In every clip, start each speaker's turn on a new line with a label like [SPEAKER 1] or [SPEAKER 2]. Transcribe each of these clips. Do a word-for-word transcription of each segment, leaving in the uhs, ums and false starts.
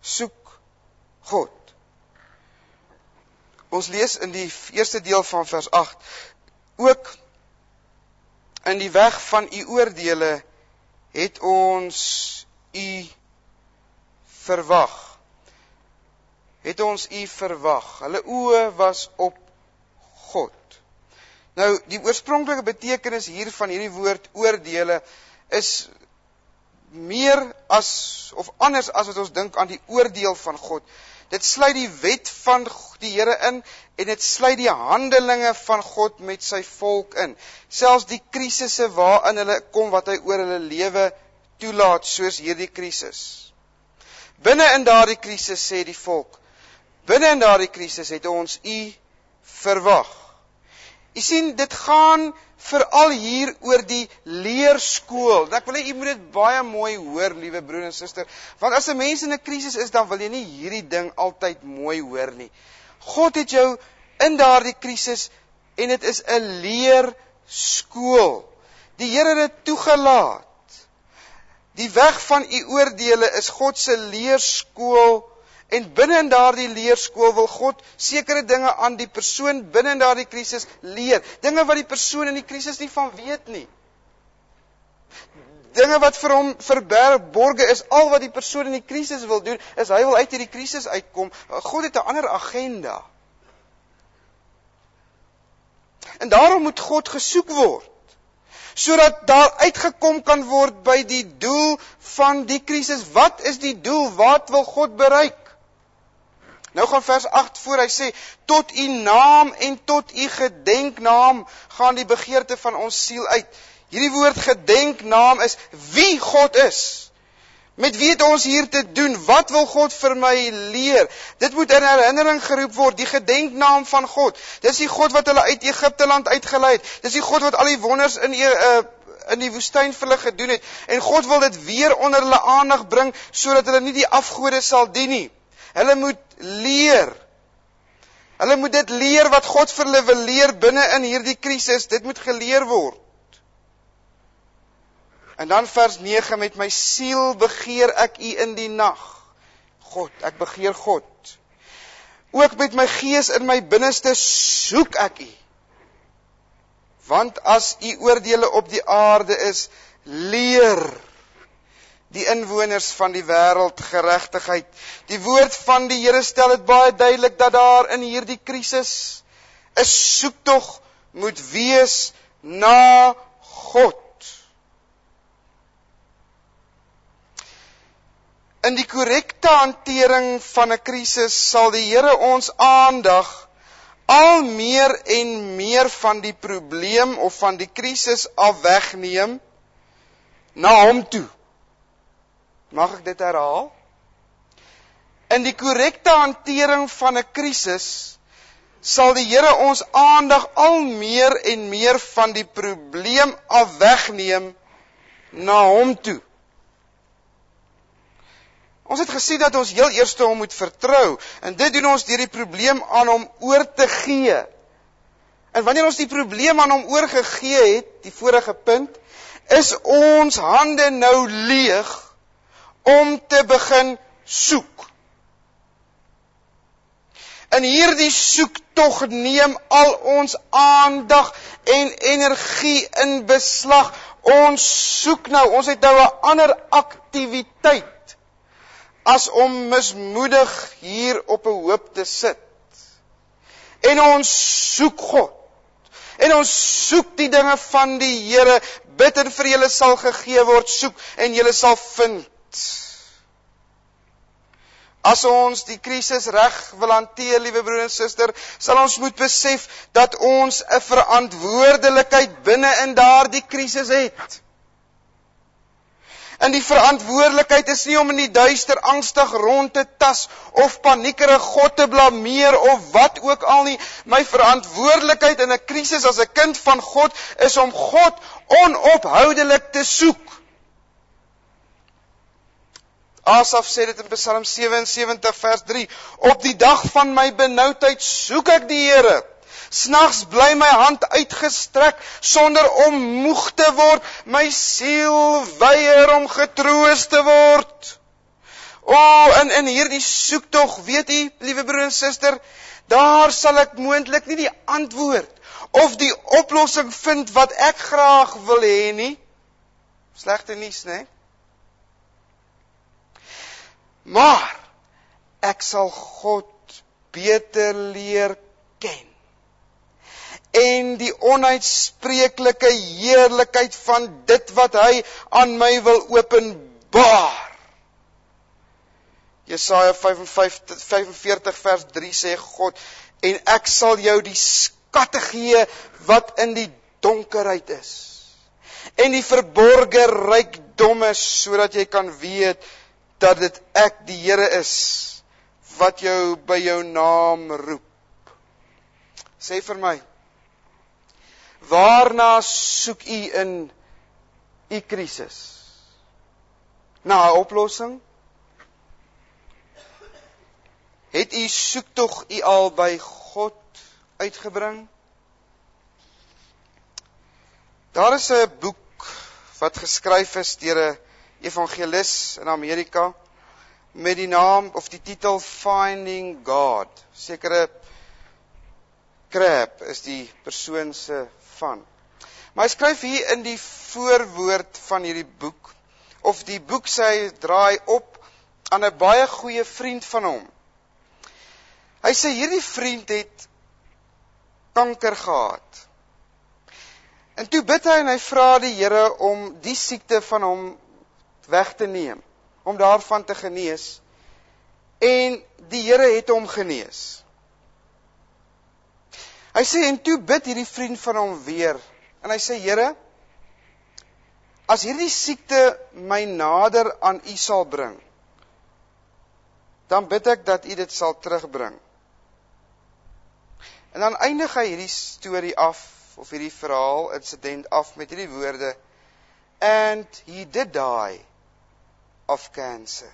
[SPEAKER 1] soek God. Ons lees in die eerste deel van vers agt, ook in die weg van u oordeele het ons u verwag. Het ons u verwag. Hulle oë was op God. Nou, die oorspronklike betekenis hier van hierdie woord oordeele is meer as, of anders as wat ons dink aan die oordeel van God. Dit sluit die wet van die Here in, en dit sluit die handelinge van God met sy volk in. Selfs die krisisse waarin hulle kom, wat hy oor hulle lewe toelaat, soos hierdie krisis. Binne in daardie krisis, sê die volk, binne in daardie krisis het ons u verwag. U sien, dit gaan veral hier oor die leerskool. Ek wil hê, u moet dit baie mooi hoor, liewe broer en suster, want as 'n mens in 'n krisis is, dan wil jy nie hierdie ding altyd mooi hoor nie. God het jou in daardie krisis, en dit is 'n leerskool. Die Here het dit toegelaat. Die weg van u oordeele is God se leerskool, en binne in daardie leerskool wil God sekere dinge aan die persoon binne in daardie krisis leer. Dinge wat die persoon in die krisis nie van weet nie. Dinge wat vir hom verborge is. Al wat die persoon in die krisis wil doen, is hy wil uit hierdie krisis uitkom. God het 'n ander agenda. En daarom moet God gesoek word, sodat daar uitgekom kan word by die doel van die krisis. Wat is die doel? Wat wil God bereik? Nou gaan vers agt voor, hy sê, tot u naam en tot u gedenknaam gaan die begeerte van ons siel uit. Hierdie woord gedenknaam is wie God is. Met wie het ons hier te doen? Wat wil God vir my leer? Dit moet in herinnering geroep word, die gedenknaam van God. Dis die God wat hulle uit Egipte land uitgelei het. Dis die God wat al die wonders in, uh, in die woestyn vir hulle gedoen het. En God wil dit weer onder hulle aandag bring, sodat hulle nie die afgode sal dien nie. Hulle moet leer. Hulle moet dit leer wat God vir hulle wil leer binne in hierdie krisis. Dit moet geleer word. En dan vers nege, met my siel begeer ek u in die nag. God, ek begeer God. Ook met my gees in my binneste soek ek u. Want as u oordeele op die aarde is, leer die inwoners van die wêreld geregtigheid. Die woord van die Here stel dit baie duidelik dat daar in hierdie krisis 'n soektog moet wees na God. In die korrekte hantering van 'n krisis sal die Here ons aandag al meer en meer van die probleem of van die krisis af wegneem na hom toe. Mag ek dit herhaal? In die korrekte hantering van 'n krisis sal die Here ons aandag al meer en meer van die probleem af wegneem na hom toe. Ons het gesien dat ons heel eers hom moet vertrou, en dit doen ons deur die probleem aan hom oor te gee. En wanneer ons die probleem aan hom oorgegee het, die vorige punt, is ons hande nou leeg om te begin soek. In hierdie soektog neem al ons aandag en energie in beslag. Ons soek nou, ons het nou 'n ander aktiwiteit as om mismoedig hier op 'n hoop te sit. En ons soek God. En ons soek die dinge van die Here. Bid en vir julle sal gegee word, soek en julle sal vind. As ons die krisis reg wil hanteer, liewe broer en suster, sal ons moet besef dat ons 'n verantwoordelikheid binne in daardie krisis het. En die verantwoordelikheid is nie om in die duister angstig rond te tas of paniekerig God te blameer of wat ook al nie. My verantwoordelikheid in 'n krisis as 'n kind van God is om God onophoudelik te soek. Asaf sê dit in Psalm sewensewentig vers drie. Op die dag van my benoudheid soek ek die Here. S'nags bly my hand uitgestrek sonder om moeg te word. My siel weier om getroos te word. O, oh, in, in hierdie soektog, weet u, liewe broer en suster, daar sal ek moontlik nie die antwoord of die oplossing vind wat ek graag wil hê nie. Slegte nuus, né? Maar ek sal God beter leer ken. En die onuitspreeklike heerlikheid van dit wat hy aan my wil openbaar. Jesaja vyfenveertig vers drie sê God, en ek sal jou die skatte gee wat in die donkerheid is. En die verborge rykdomme, sodat jy kan weet dat dit ek die Here is wat jou by jou naam roep. Sê vir my, waarna soek u in u krisis? Na 'n oplossing? Het u soektog u al by God uitgebring? Daar is 'n boek wat geskryf is deur 'n evangelis in Amerika met die naam of die titel Finding God. Sekere Crab is die persoon se van. Maar hy skryf hier in die voorwoord van hierdie boek, of die boek sê draai op aan 'n baie goeie vriend van hom. Hy sê hierdie vriend het kanker gehad. En toe bid hy en hy vra die Here om die siekte van hom weg te neem, om daarvan te genees. En die Here het hom genees. Hy sê, en toe bid hierdie vriend van hom weer, en hy sê, Here, as hierdie siekte my nader aan u sal bring, dan bid ek dat u dit sal terugbring. En dan eindig hy hierdie storie af, of hierdie verhaal, incident af, met hierdie woorde, and he did die of cancer.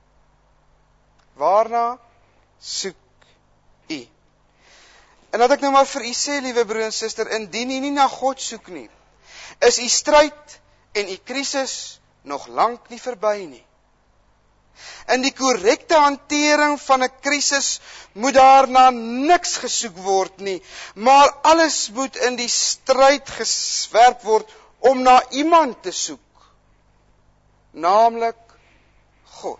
[SPEAKER 1] Waarna soek u? En dat ek nou maar vir u sê, liewe broer en suster, indien u nie na God soek nie, is u stryd en u krisis nog lank nie verby nie. In die korrekte hantering van 'n krisis moet daar na niks gesoek word nie, maar alles moet in die stryd geswerp word om na iemand te soek, naamlik God.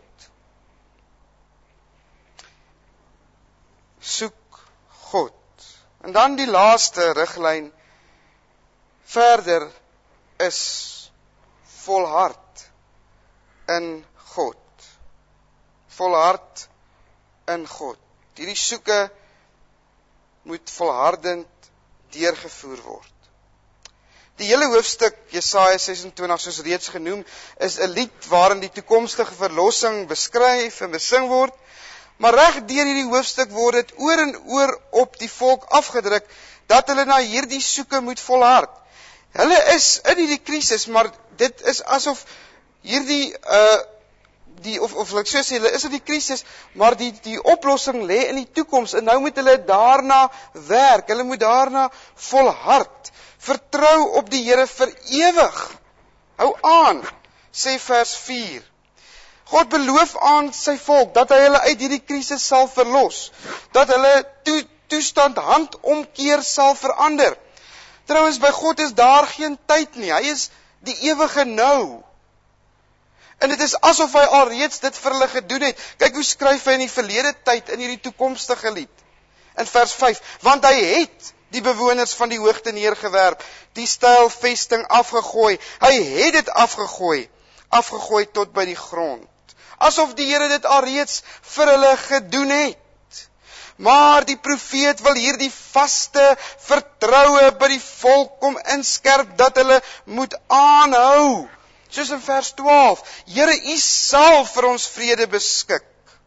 [SPEAKER 1] Soek God. En dan die laaste riglyn verder is volhard in God. Volhard in God. Hierdie soeke moet volhardend deurgevoer word. Die hele hoofstuk Jesaja ses en twintig, soos reeds genoem, is 'n lied waarin die toekomstige verlossing beskryf en besing word. Maar reg deur hierdie hoofstuk word dit oor en oor op die volk afgedruk dat hulle na hierdie soeke moet volhard. Hulle is in hierdie krisis, maar dit is asof hierdie uh die of of ek sou sê hulle is in die krisis, maar die die oplossing lê in die toekoms en nou moet hulle daarna werk. Hulle moet daarna volhard. Vertrou op die Here vir ewig. Hou aan, sê vers vier. God beloof aan sy volk dat hy hulle uit hierdie krisis sal verlos, dat hulle to, toestand handomkeer sal verander. Trouwens, by God is daar geen tyd nie, hy is die ewige nou. En dit is asof hy alreeds dit vir hulle gedoen het. Kyk hoe skryf hy in die verlede tyd in hierdie toekomstige lied. In vers vyf, want hy het die bewoners van die hoogte neergewerp, die stylvesting afgegooi, hy het dit afgegooi, afgegooi tot by die grond. Asof die Here dit alreeds vir hulle gedoen het. Maar die profeet wil hierdie vaste vertroue by die volk kom inskerp dat hulle moet aanhou. Soos in vers twaalf, Here, u sal vir ons vrede beskik.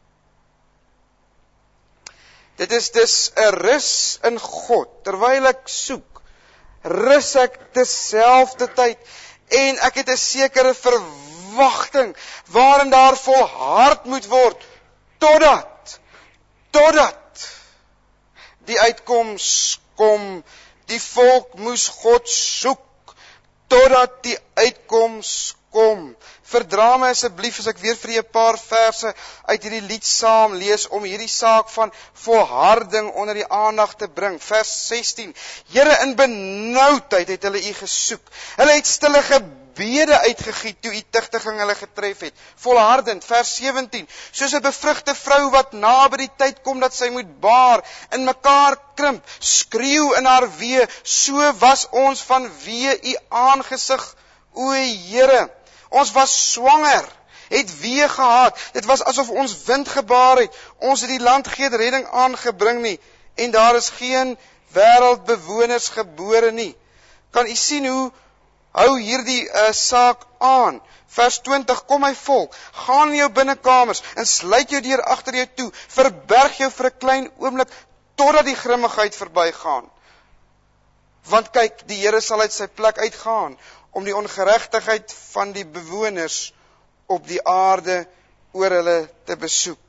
[SPEAKER 1] Dit is dus 'n rus in God, terwyl ek soek, rus ek terselfdertyd, en ek het 'n sekere verwagting, waarin daar volhard moet word, totdat, totdat, die uitkoms kom, die volk moes God soek, totdat die uitkoms kom. Verdra my asseblief as ek weer vir julle 'n paar verse uit hierdie lied saam lees om hierdie saak van volharding onder die aandag te bring. Vers sestien. Here, in benoudheid het hulle u gesoek. Hulle het stille gebede uitgegiet toe u tugtiging hulle getref het. Volhardend. Vers sewentien. Soos 'n bevrugte vrou wat na by die tyd kom dat sy moet baar, in mekaar krimp, skreeu in haar wee, so was ons van wee u aangesig, o Here. Ons was swanger, het wee gehad. Dit was asof ons wind gebaar het. Ons het die land geen redding aangebring nie, en daar is geen wêreldbewoners gebore nie. Kan u sien hoe hou hierdie uh, saak aan? Vers twintig, kom my volk, gaan in jou binnekamers en sluit jou deur agter jou toe, verberg jou vir 'n klein oomblik totdat die grimmigheid verbygaan. Want kyk, die Here sal uit sy plek uitgaan om die ongeregtigheid van die bewoners op die aarde oor hulle te besoek.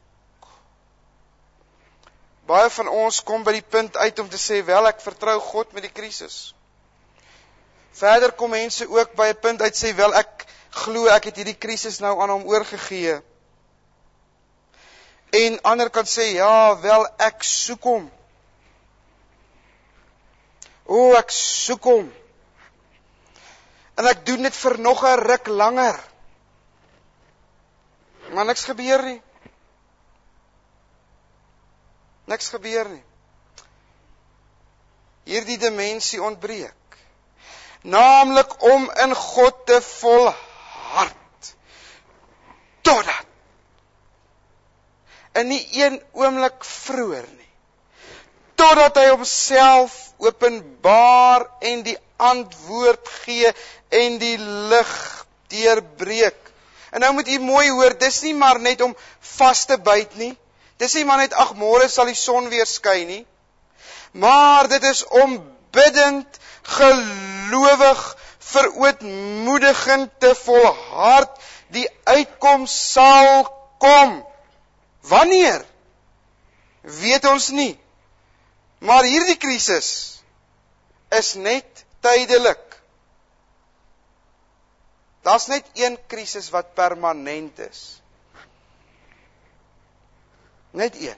[SPEAKER 1] Baie van ons kom by die punt uit om te sê, wel, ek vertrou God met die krisis. Verder kom mense ook by 'n punt uit sê, wel, ek glo ek het hierdie krisis nou aan hom oorgegee. En ander kan sê, ja, wel, ek soek hom. O, ek soek hom. En ek doen dit vir nog 'n ruk langer. Maar niks gebeur nie. Niks gebeur nie. Hierdie dimensie ontbreek. Naamlik om in God te volhard. Totdat. In nie een oomblik vroeër nie. Totdat hy homself openbaar en die antwoord gee en die lig deurbreek. En nou moet u mooi hoor, dis nie maar net om vas te byt nie. Dis nie maar net, ag, môre sal die son weer skyn nie. Maar dit is om biddend, gelowig, verootmoedigend te volhard, die uitkoms sal kom. Wanneer? Weet ons nie. Maar hierdie krisis is net tydelik. Daar's net een krisis wat permanent is. Net een.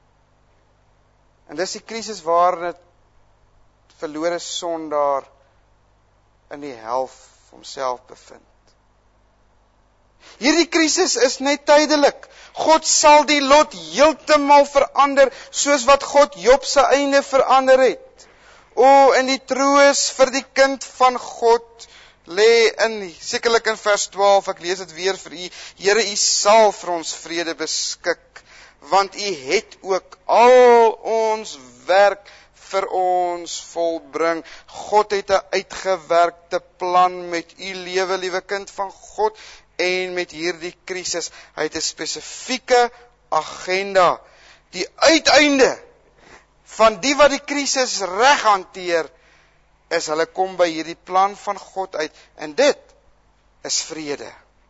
[SPEAKER 1] En dis die krisis waarin 'n verlore sondaar in die hel homself bevind. Hierdie krisis is net tydelik. God sal die lot heeltemal verander, soos wat God Job se einde verander het. O, in die troos vir die kind van God lê in, sekerlik in vers twaalf, ek lees dit weer vir u, Here, u sal vir ons vrede beskik, want u het ook al ons werk vir ons volbring. God het 'n uitgewerkte plan met u lewe, liewe kind van God, en met hierdie krisis. Hy het 'n spesifieke agenda. Die uiteinde van die wat die krisis reg hanteer, is hulle kom by hierdie plan van God uit, en dit is vrede.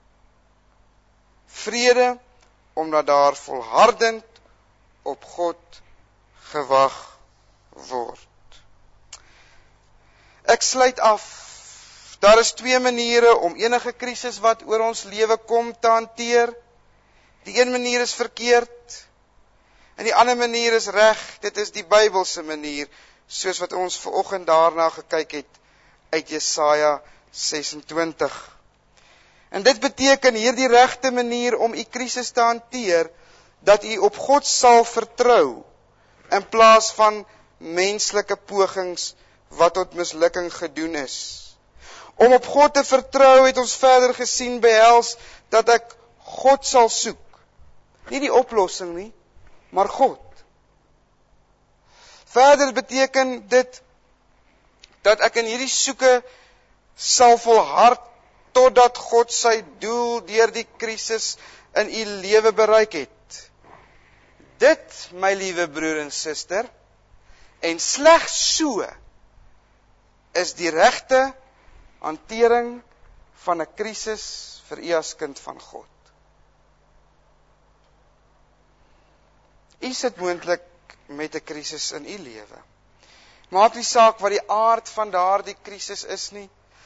[SPEAKER 1] Vrede, omdat daar volhardend op God gewag word. Ek sluit af. Daar is twee maniere om enige krisis wat oor ons lewe kom te hanteer. Die een manier is verkeerd, en die ander manier is reg. Dit is die Bybelse manier, soos wat ons vanoggend daarna gekyk het uit Jesaja ses en twintig. En dit beteken hierdie regte manier om u krisis te hanteer, dat u op God sal vertrou, in plaas van menslike pogings wat tot mislukking gedoen is. Om op God te vertrou, het ons verder gesien, behels dat ek God sal soek. Nie die oplossing nie, maar God. Verder beteken dit dat ek in hierdie soeke sal volhard totdat God sy doel deur die krisis in u lewe bereik het. Dit, my liewe broer en suster, en slegs so is die regte hantering van 'n krisis vir u as kind van God. U sit moontlik met 'n krisis in u lewe. Maak nie saak wat die aard van daardie krisis is nie.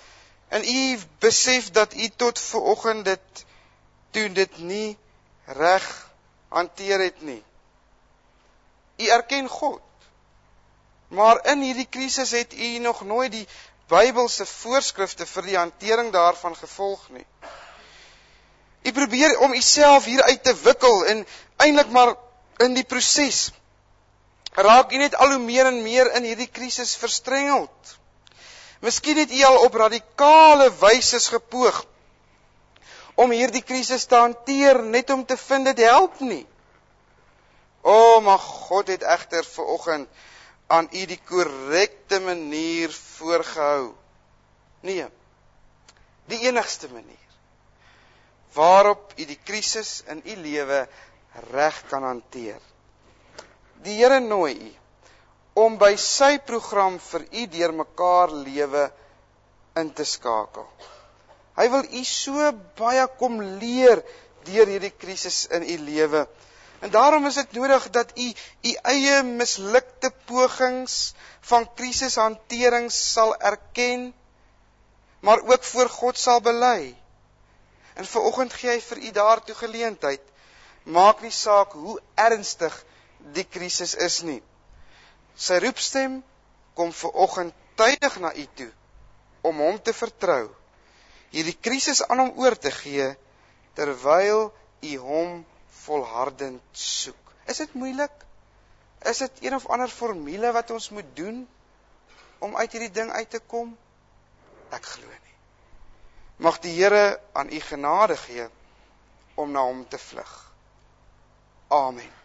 [SPEAKER 1] En u besef dat u tot vanoggend dit toe dit nie reg hanteer het nie. U erken God. Maar in hierdie krisis het u nog nooit die Bybelse voorskrifte vir die hantering daarvan gevolg nie. U probeer om uself hieruit te wikkel en eintlik maar in die proses raak u net al hoe meer en meer in hierdie krisis verstrengeld. Miskien het u al op radikale wyse gepoog om hierdie krisis te hanteer net om te vind dit help nie. O, maar God het egter vanoggend aan u die korrekte manier voorgehou. Nee, die enigste manier waarop u die krisis in u lewe reg kan hanteer. Die Here nooi u om by sy program vir u deurmekaar lewe in te skakel. Hy wil u so baie kom leer deur hierdie krisis in u lewe. En daarom is dit nodig dat u u eie mislukte pogings van krisishantering sal erken, maar ook voor God sal bely. En vanoggend gee hy vir u daartoe geleentheid. Maak nie saak hoe ernstig die krisis is nie. Sy roepstem kom vanoggend tydig na u toe om hom te vertrou, hierdie krisis aan hom oor te gee terwyl u hom volhardend soek. Is dit moeilik? Is dit een of ander formule wat ons moet doen om uit hierdie ding uit te kom? Ek glo nie. Mag die Here aan u genade gee om na hom te vlug. Amen.